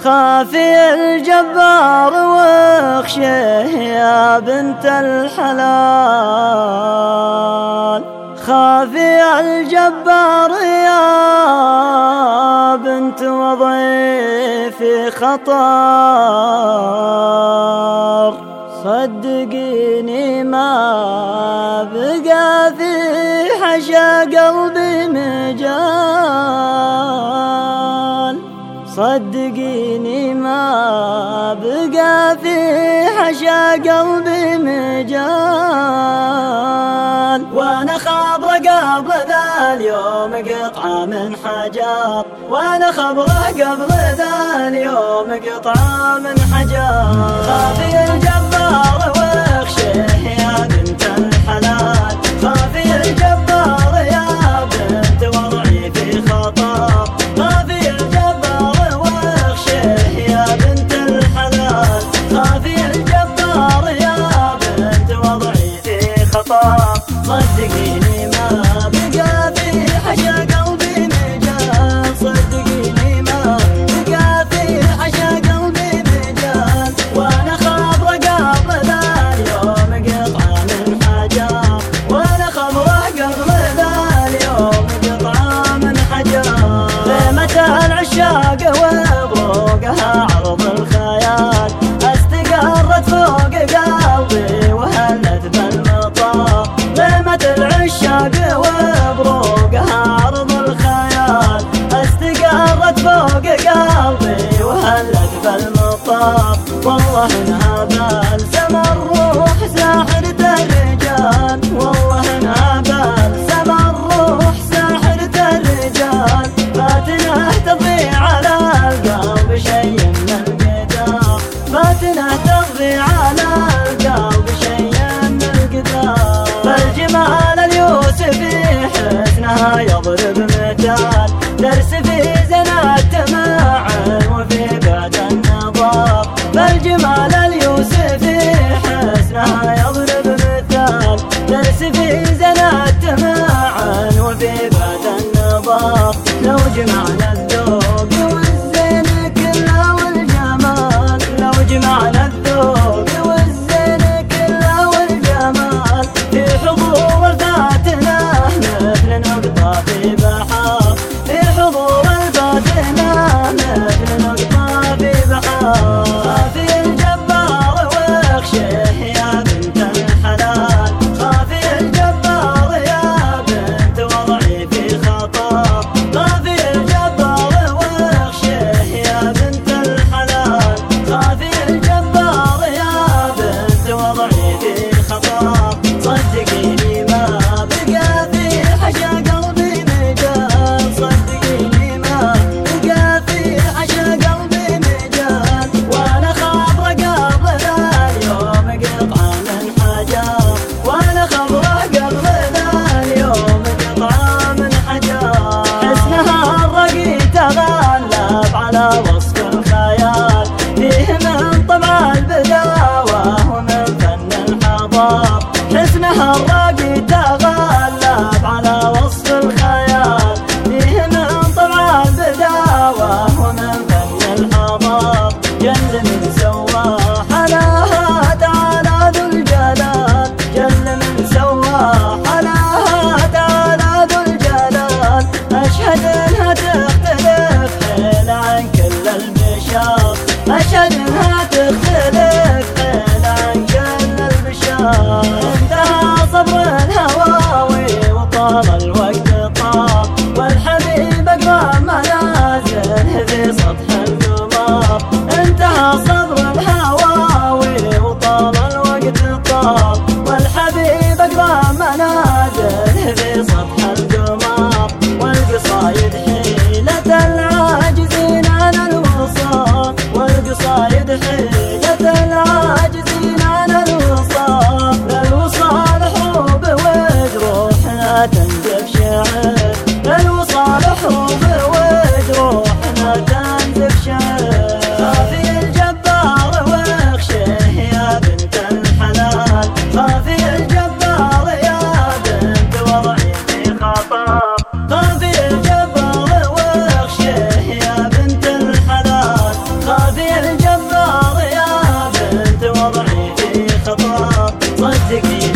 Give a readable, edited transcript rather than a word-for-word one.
خافي الجبار واخشيه يا بنت الحلال، خافي الجبار يا بنت وضعي في خطر. صدقيني ما بقى في حشا قلبي مجال، صدقيني ما بقى في حشا قلبي مجال. وانا خبره قبل ذا اليوم قطعه من حجر، وانا خبره قبل ذا اليوم قطعه من حجر. خافي الجبار واخشيه يا بنت الحلال، خافي الجبار يا بنت وضعي في خطر. خافي الجبار واخشيه يا بنت الحلال، خافي الجبار يا بنت وضعي في خطر. صدقيني ما بقى في حشا قلبي مجال، صدقيني ما بقى في حشا قلبي مجال. وانا خبره قبل ذا اليوم قطعه من حجر، وانا خبره قبل ذا اليوم قطعه من حجر. خيمة العشاق وبروقها عرض الخيال، استقرت فوق قلبي وهلت بالمطار. خيمة العشاق وبروقها عرض الخيال، استقرت فوق قلبي وهلت بالمطار. والله انها بلسم الروح ساحرة الرجال، والله انها بلسم الروح ساحرة الرجال. فاتنه تضيع على القلب شيء من القدر، فاتنه تضيع على القلب شيء من القدر. فالجمال اليوسفي حسنها يضرب مثال، درس في زنا التماعن وفي بعد النظر. فالجمال اليوسفي حسنها يضرب مثال، درس في زنا التماعن وفي بعد النظر. لو جمعنا الذوق والزين كله والجمال، لو جمعنا الذوق والزين كله والجمال. في حضور الفاتنة مثل نقطة في بحر، في حضور الفاتنة مثل نقطة في بحر. خافي الجبار واخشيه يا بنت الحلال، خافي الجبار يا بنت وضعي في خطر. خافي الجبار واخشيه يا بنت الحلال، خافي الجبار يا بنت وضعي في خطر. صدقيني ما بقى في حشا قلبي مجال، صدقيني ما بقى في حشا قلبي مجال. وانا خبره قبل ذا اليوم قطعه من حجر، وانا خبره قبل ذا اليوم قطعه من حجر. حسنها الرقي تغلب على وصف الخيال، فيه من طبع البداوة ومن فن الحضار. حسنها الرقي تغلب على وصف الخيال، فيه من طبع البداوة ومن فن الحضار. جل من سوى حلاها تعالى ذو الجلال، جل من سوى حلاها تعالى ذو الجلال. أشهد انها تختلف حيل عن كل البشر، أشهد انها تختلف حيل عن كل البشر. انتهى صبر الهواوي وطال الوقت طار، والحبيب اقرب منازله في سطح القمر. انتهى صبر الهواوي وطال الوقت طار، والحبيب اقرب منازله في سطح القمر. والقصايد حيلة العاجزين عن الوصال، والقصايد حيلة العاجزين عن الوصال. للوصال حروب وجروحنا تنزف شعر، للوصال حروب وجروحنا تنزف شعر. خافي الجبار واخشيه يا بنت الحلال، خافي الجبار يا بنت وضعي في خطر. خافي الجبار ثقيل